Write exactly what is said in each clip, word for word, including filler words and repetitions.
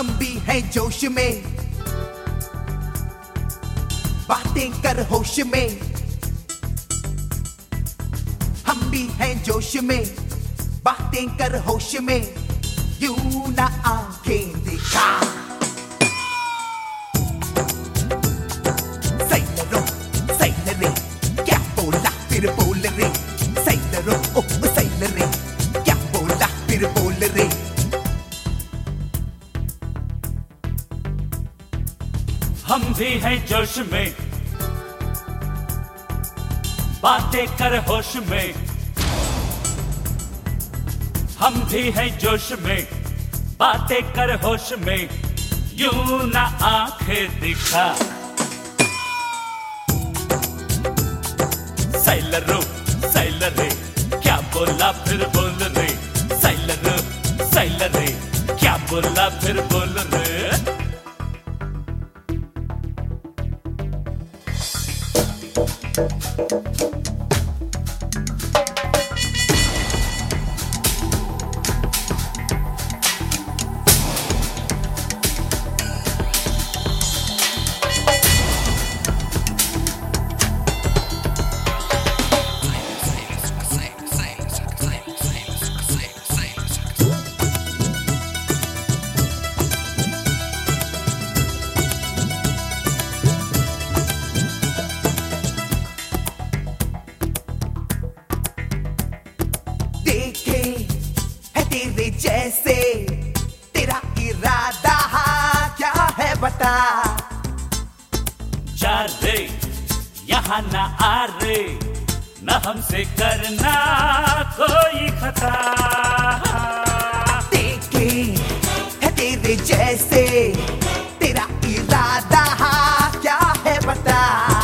हम भी हैं जोश में, बातें कर होश में। हम भी हैं जोश में, बातें कर होश में। यूं ना आंखें दिखा। सैलरो सैलरे क्या बोला फिर बोल रे। सैलरो ओ सैलरे क्या बोला फिर बोल रे। हम भी हैं जोश में, बातें कर होश में। हम भी हैं जोश में, बातें कर होश में। यूं ना आंखें दिखा। सैलरो सैलरे क्या बोला फिर बोल रे। सैलरो सैलरे क्या बोला फिर बोल रे। तेरे जैसे तेरा इरादा क्या है बता। जा रे यहाँ ना आ रे, न हमसे करना कोई खता। देखे है तेरे जैसे तेरा इरादा क्या है बता।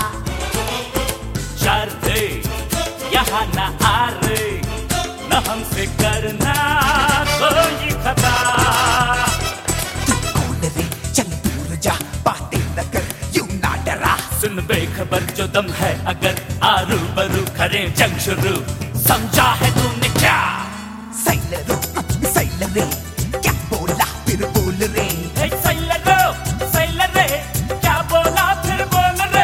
जा रे यहाँ ना आ रे, न हमसे करना कोई खता। तू कौन रे चल दूर जा, बातें न कर यूं ना डरा। सुन बेखबर जो दम है अगर, आरू बरू करें जंग शुरू। समझा है तूने क्या। सैलरो सैलरे क्या बोला फिर बोल रे। सैलरो सैलरे क्या बोला फिर बोल रे।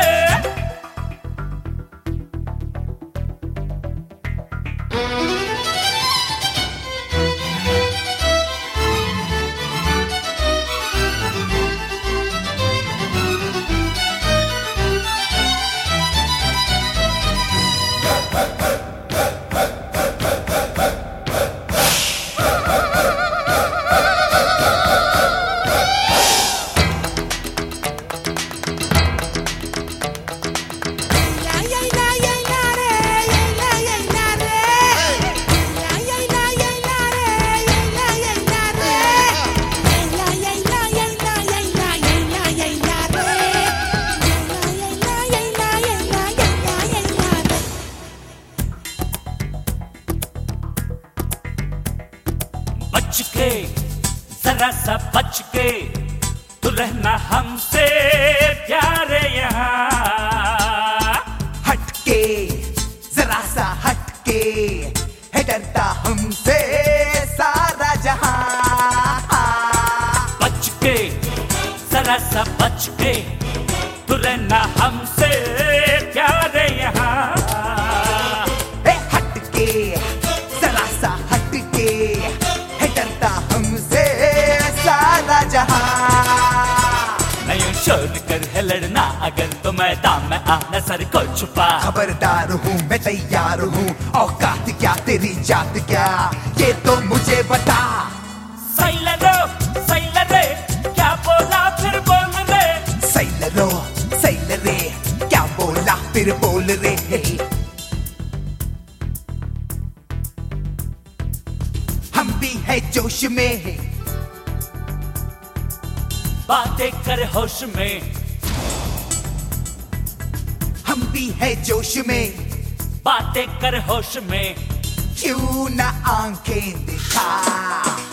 बच के जरा सा बच के तू रहना हमसे प्यारे यहाँ। हट के जरा सा हट के है डरता हमसे सारा जहां। बच के जरा सा बच के तू रहना हमसे प्यारे यहाँ। हट के जरा सा हट के है डरता हमसे सारा जहां। नहीं शोर कर है लड़ना अगर, तो मैदान में आना सर को छुपा। खबरदार हूँ मैं तैयार हूँ, औकात क्या तेरी जात क्या ये तो मुझे बता। सैलरो सैलरे क्या बोला फिर बोल रे। सैलरो सैलरे क्या बोला फिर बोल रे। हम भी है जोश में, बातें कर होश में। हम भी है जोश में, बातें कर होश में। क्यों ना आंखें दिखा।